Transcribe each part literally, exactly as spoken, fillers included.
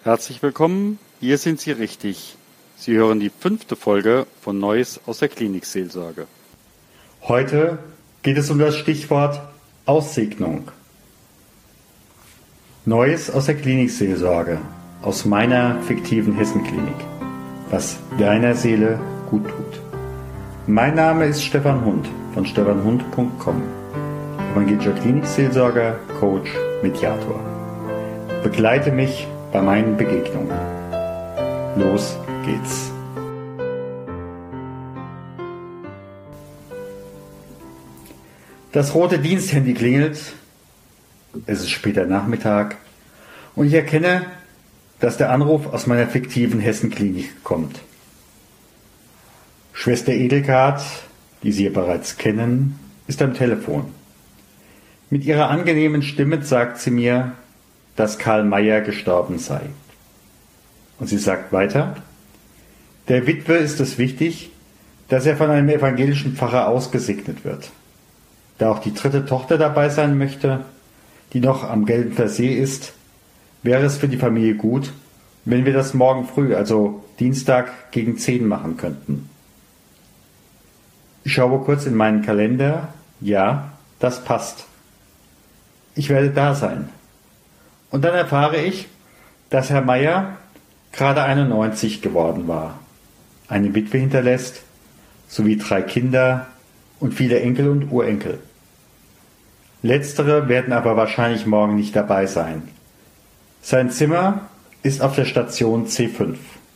Herzlich willkommen, hier sind Sie richtig. Sie hören die fünfte Folge von Neues aus der Klinikseelsorge. Heute geht es um das Stichwort Aussegnung. Neues aus der Klinikseelsorge, aus meiner fiktiven Hessenklinik, was deiner Seele gut tut. Mein Name ist Stefan Hund von stefan hund punkt com, evangelischer Klinikseelsorger, Coach, Mediator. Begleite mich bei meinen Begegnungen. Los geht's. Das rote Diensthandy klingelt. Es ist später Nachmittag und ich erkenne, dass der Anruf aus meiner fiktiven Hessenklinik kommt. Schwester Edelgard, die Sie ja bereits kennen, ist am Telefon. Mit ihrer angenehmen Stimme sagt sie mir, dass Karl Mayer gestorben sei. Und sie sagt weiter, der Witwe ist es wichtig, dass er von einem evangelischen Pfarrer ausgesegnet wird. Da auch die dritte Tochter dabei sein möchte, die noch am Genfer See ist, wäre es für die Familie gut, wenn wir das morgen früh, also Dienstag gegen zehn machen könnten. Ich schaue kurz in meinen Kalender. Ja, das passt. Ich werde da sein. Und dann erfahre ich, dass Herr Mayer gerade einundneunzig geworden war, eine Witwe hinterlässt, sowie drei Kinder und viele Enkel und Urenkel. Letztere werden aber wahrscheinlich morgen nicht dabei sein. Sein Zimmer ist auf der Station C fünf.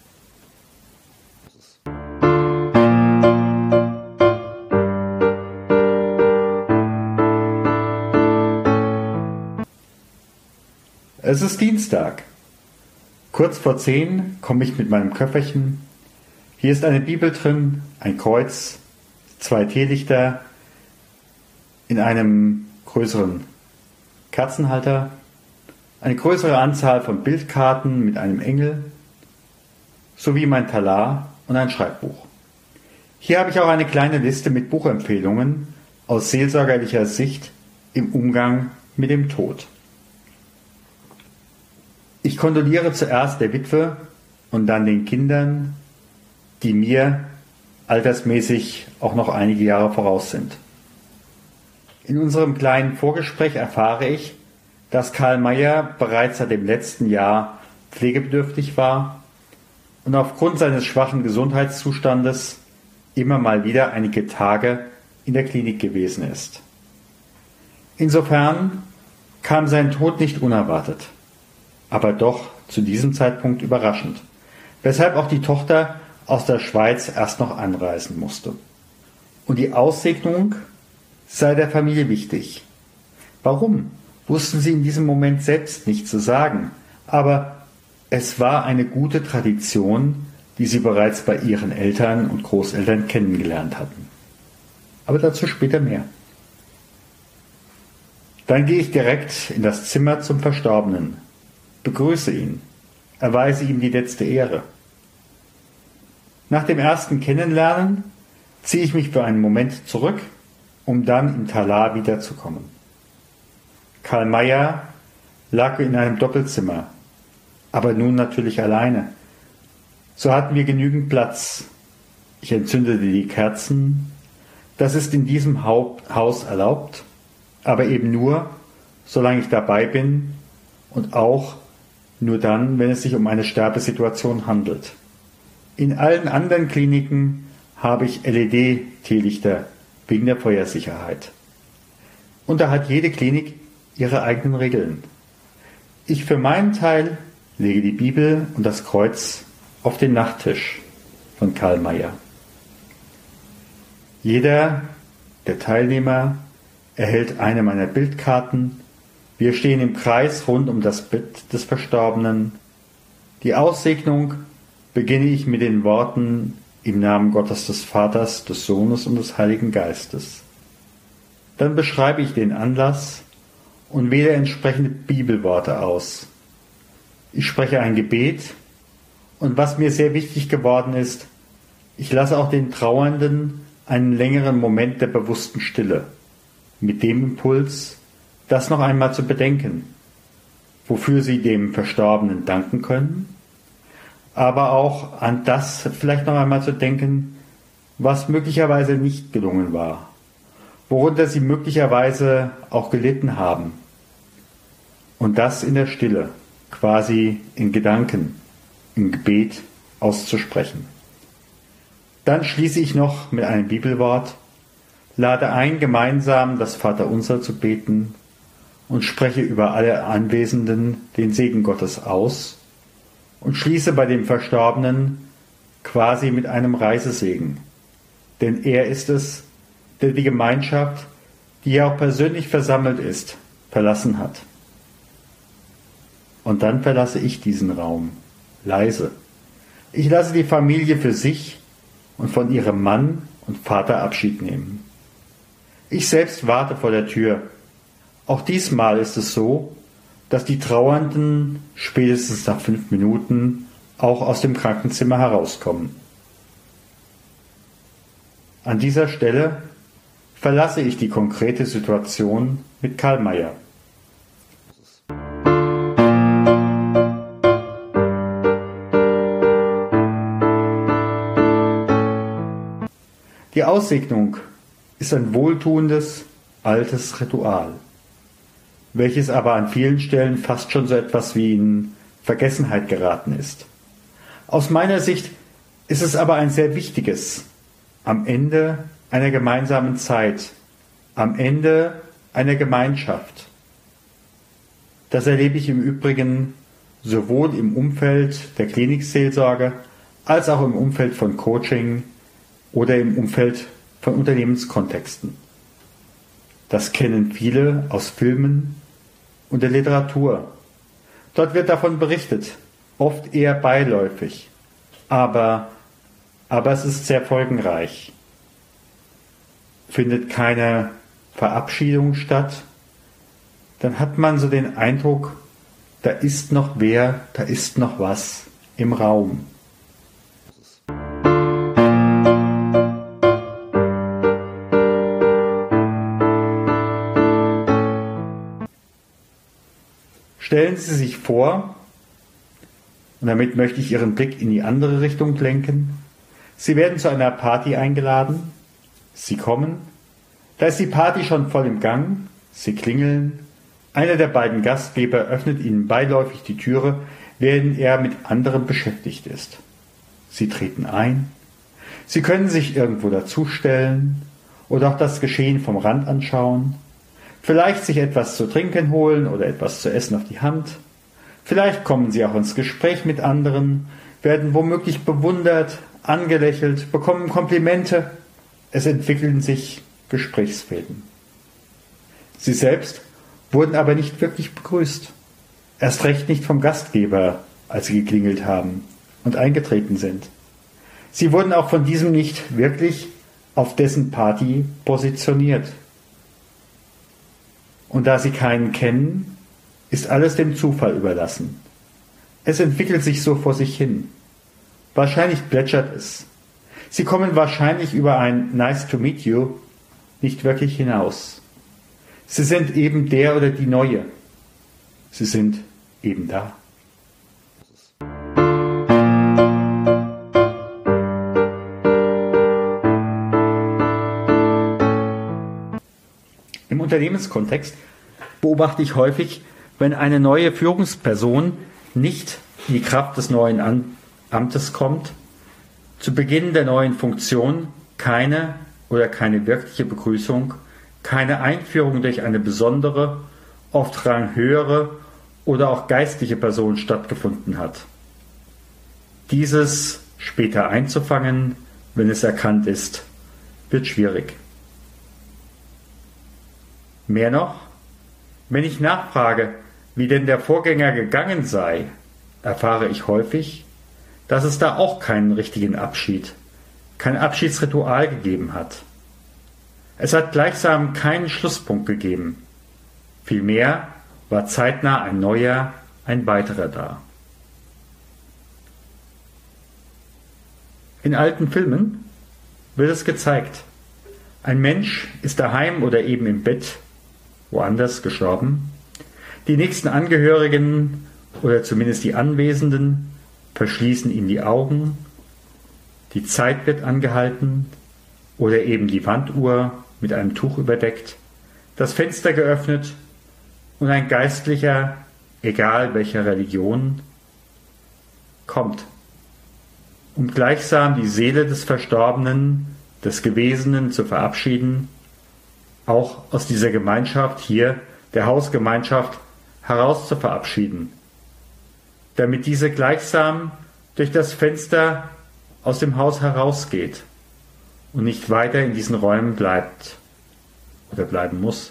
Es ist Dienstag. Kurz vor zehn komme ich mit meinem Köfferchen. Hier ist eine Bibel drin, ein Kreuz, zwei Teelichter in einem größeren Kerzenhalter, eine größere Anzahl von Bildkarten mit einem Engel, sowie mein Talar und ein Schreibbuch. Hier habe ich auch eine kleine Liste mit Buchempfehlungen aus seelsorgerlicher Sicht im Umgang mit dem Tod. Ich kondoliere zuerst der Witwe und dann den Kindern, die mir altersmäßig auch noch einige Jahre voraus sind. In unserem kleinen Vorgespräch erfahre ich, dass Karl Mayer bereits seit dem letzten Jahr pflegebedürftig war und aufgrund seines schwachen Gesundheitszustandes immer mal wieder einige Tage in der Klinik gewesen ist. Insofern kam sein Tod nicht unerwartet, aber doch zu diesem Zeitpunkt überraschend, weshalb auch die Tochter aus der Schweiz erst noch anreisen musste. Und die Aussegnung sei der Familie wichtig. Warum, wussten sie in diesem Moment selbst nicht zu sagen, aber es war eine gute Tradition, die sie bereits bei ihren Eltern und Großeltern kennengelernt hatten. Aber dazu später mehr. Dann gehe ich direkt in das Zimmer zum Verstorbenen, begrüße ihn, erweise ihm die letzte Ehre. Nach dem ersten Kennenlernen ziehe ich mich für einen Moment zurück, um dann im Talar wiederzukommen. Karl Mayer lag in einem Doppelzimmer, aber nun natürlich alleine. So hatten wir genügend Platz. Ich entzündete die Kerzen. Das ist in diesem Haus erlaubt, aber eben nur, solange ich dabei bin und auch nur dann, wenn es sich um eine Sterbesituation handelt. In allen anderen Kliniken habe ich L E D-Teelichter wegen der Feuersicherheit. Und da hat jede Klinik ihre eigenen Regeln. Ich für meinen Teil lege die Bibel und das Kreuz auf den Nachttisch von Karl Mayer. Jeder der Teilnehmer erhält eine meiner Bildkarten. Wir stehen im Kreis rund um das Bett des Verstorbenen. Die Aussegnung beginne ich mit den Worten im Namen Gottes des Vaters, des Sohnes und des Heiligen Geistes. Dann beschreibe ich den Anlass und wähle entsprechende Bibelworte aus. Ich spreche ein Gebet und was mir sehr wichtig geworden ist, ich lasse auch den Trauernden einen längeren Moment der bewussten Stille, mit dem Impuls, das noch einmal zu bedenken. wofür sie dem Verstorbenen danken können, aber auch an das vielleicht noch einmal zu denken, was möglicherweise nicht gelungen war, worunter sie möglicherweise auch gelitten haben. Und das in der Stille, quasi in Gedanken, im Gebet auszusprechen. Dann schließe ich noch mit einem Bibelwort, lade ein, gemeinsam das Vaterunser zu beten und spreche über alle Anwesenden den Segen Gottes aus und schließe bei dem Verstorbenen quasi mit einem Reisesegen. Denn er ist es, der die Gemeinschaft, die ja auch persönlich versammelt ist, verlassen hat. Und dann verlasse ich diesen Raum, leise. Ich lasse die Familie für sich und von ihrem Mann und Vater Abschied nehmen. Ich selbst warte vor der Tür. Auch diesmal ist es so, dass die Trauernden spätestens nach fünf Minuten auch aus dem Krankenzimmer herauskommen. An dieser Stelle verlasse ich die konkrete Situation mit Karl May. Die Aussegnung ist ein wohltuendes, altes Ritual, welches aber an vielen Stellen fast schon so etwas wie in Vergessenheit geraten ist. Aus meiner Sicht ist es aber ein sehr wichtiges, am Ende einer gemeinsamen Zeit, am Ende einer Gemeinschaft. Das erlebe ich im Übrigen sowohl im Umfeld der Klinikseelsorge als auch im Umfeld von Coaching oder im Umfeld von Unternehmenskontexten. Das kennen viele aus Filmen und der Literatur. Dort wird davon berichtet, oft eher beiläufig, aber, aber es ist sehr folgenreich. Findet keine Verabschiedung statt, dann hat man so den Eindruck, da ist noch wer, da ist noch was im Raum. Stellen Sie sich vor, und damit möchte ich Ihren Blick in die andere Richtung lenken, Sie werden zu einer Party eingeladen, Sie kommen, da ist die Party schon voll im Gang, Sie klingeln, einer der beiden Gastgeber öffnet Ihnen beiläufig die Türe, während er mit anderem beschäftigt ist. Sie treten ein, Sie können sich irgendwo dazustellen oder auch das Geschehen vom Rand anschauen, vielleicht sich etwas zu trinken holen oder etwas zu essen auf die Hand. Vielleicht kommen Sie auch ins Gespräch mit anderen, werden womöglich bewundert, angelächelt, bekommen Komplimente. Es entwickeln sich Gesprächsfäden. Sie selbst wurden aber nicht wirklich begrüßt. Erst recht nicht vom Gastgeber, als sie geklingelt haben und eingetreten sind. Sie wurden auch von diesem nicht wirklich auf dessen Party positioniert. Und da sie keinen kennen, ist alles dem Zufall überlassen. Es entwickelt sich so vor sich hin. Wahrscheinlich plätschert es. Sie kommen wahrscheinlich über ein Nice to meet you nicht wirklich hinaus. Sie sind eben der oder die Neue. Sie sind eben da. Im Unternehmenskontext beobachte ich häufig, wenn eine neue Führungsperson nicht in die Kraft des neuen Amtes kommt, zu Beginn der neuen Funktion keine oder keine wirkliche Begrüßung, keine Einführung durch eine besondere, oft ranghöhere oder auch geistliche Person stattgefunden hat. Dieses später einzufangen, wenn es erkannt ist, wird schwierig. Mehr noch, wenn ich nachfrage, wie denn der Vorgänger gegangen sei, erfahre ich häufig, dass es da auch keinen richtigen Abschied, kein Abschiedsritual gegeben hat. Es hat gleichsam keinen Schlusspunkt gegeben. Vielmehr war zeitnah ein neuer, ein weiterer da. In alten Filmen wird es gezeigt. Ein Mensch ist daheim oder eben im Bett, woanders gestorben. Die nächsten Angehörigen oder zumindest die Anwesenden verschließen ihm die Augen, die Zeit wird angehalten oder eben die Wanduhr mit einem Tuch überdeckt, das Fenster geöffnet und ein Geistlicher, egal welcher Religion, kommt, um gleichsam die Seele des Verstorbenen, des Gewesenen zu verabschieden, auch aus dieser Gemeinschaft hier, der Hausgemeinschaft, heraus zu verabschieden, damit diese gleichsam durch das Fenster aus dem Haus herausgeht und nicht weiter in diesen Räumen bleibt oder bleiben muss.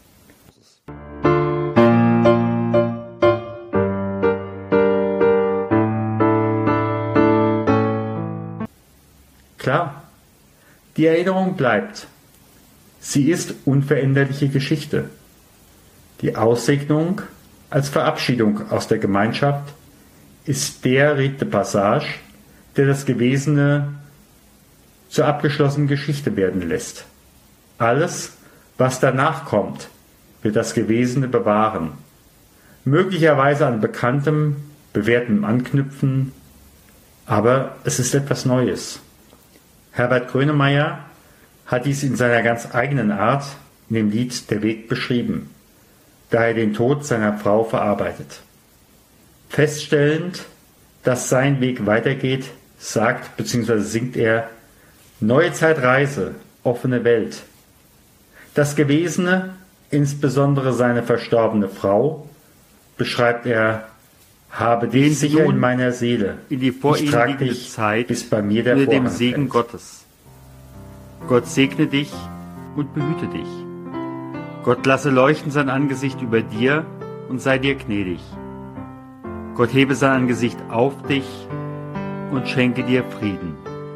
Klar, die Erinnerung bleibt. Sie ist unveränderliche Geschichte. Die Aussegnung als Verabschiedung aus der Gemeinschaft ist der Rite de Passage, der das Gewesene zur abgeschlossenen Geschichte werden lässt. Alles, was danach kommt, wird das Gewesene bewahren. Möglicherweise an Bekanntem, Bewährtem anknüpfen, aber es ist etwas Neues. Herbert Grönemeyer hat dies in seiner ganz eigenen Art in dem Lied Der Weg beschrieben, da er den Tod seiner Frau verarbeitet. Feststellend, dass sein Weg weitergeht, sagt bzw. singt er: Neue Zeitreise, offene Welt. Das Gewesene, insbesondere seine verstorbene Frau, beschreibt er: Habe dich sicher in meiner Seele, in die vor ich ihnen trag liegende dich, Zeit bis bei mir der unter dem Vorhang Segen fällt. Gottes. Gott segne dich und behüte dich. Gott lasse leuchten sein Angesicht über dir und sei dir gnädig. Gott hebe sein Angesicht auf dich und schenke dir Frieden.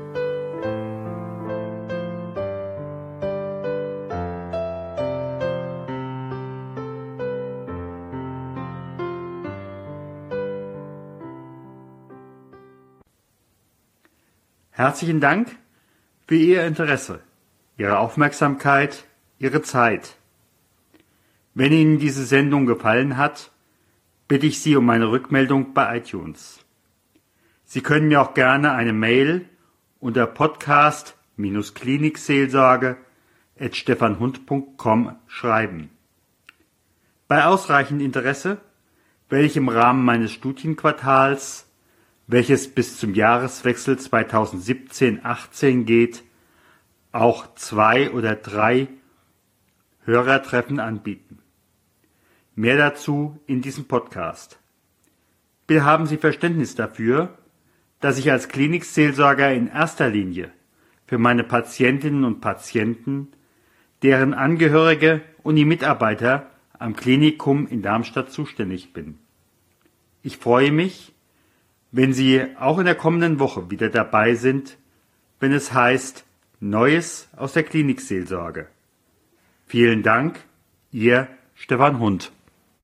Herzlichen Dank für Ihr Interesse, Ihre Aufmerksamkeit, Ihre Zeit. Wenn Ihnen diese Sendung gefallen hat, bitte ich Sie um eine Rückmeldung bei iTunes. Sie können mir auch gerne eine Mail unter podcast klinikseelsorge at stefanhund punkt com schreiben. Bei ausreichend Interesse werde ich im Rahmen meines Studienquartals, welches bis zum Jahreswechsel zweitausendsiebzehn achtzehn geht, auch zwei oder drei Hörertreffen anbieten. Mehr dazu in diesem Podcast. Bitte haben Sie Verständnis dafür, dass ich als Klinikseelsorger in erster Linie für meine Patientinnen und Patienten, deren Angehörige und die Mitarbeiter am Klinikum in Darmstadt zuständig bin. Ich freue mich, wenn Sie auch in der kommenden Woche wieder dabei sind, wenn es heißt Neues aus der Klinikseelsorge. Vielen Dank, Ihr Stefan Hund.